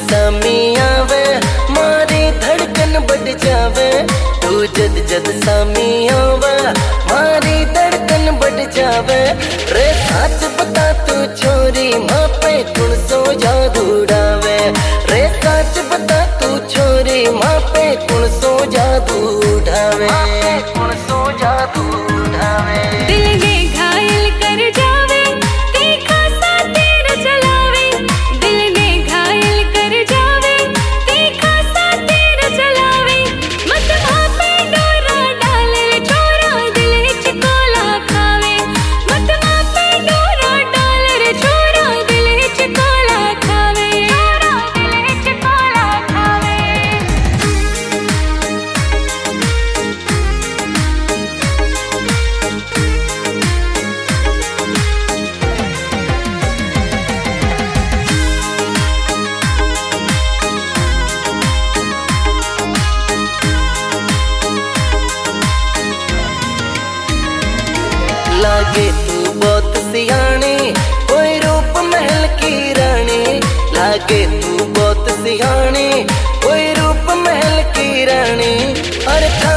सामी आवे मारी धड़कन बढ़ जावे। तू जद जद सामी आवे मारी धड़कन बढ़ जावे। रे सच बता तू छोरी माँ पे कौन सो जादू डावे। रे सच बता तू छोरी माँ पे कौन सो जादू ढावे। कौन सो जादू ढावे। दिल ने घायल कर जावे तीखा सा तीर चलावे। दिल ने घायल कर जावे तीखा सा तीर चलावे। मत माँ पे डोरा डाले छोरा दिल चिकोला खावे। मत माँ पे डोरा डाले छोरा दिल चिकोला खावे। छोरा दिल चिकोला खावे। लागे तू बहुत सियानी कोई रूप महल की रानी। लागे तू बहुत सियानी कोई रूप महल की रानी। अरे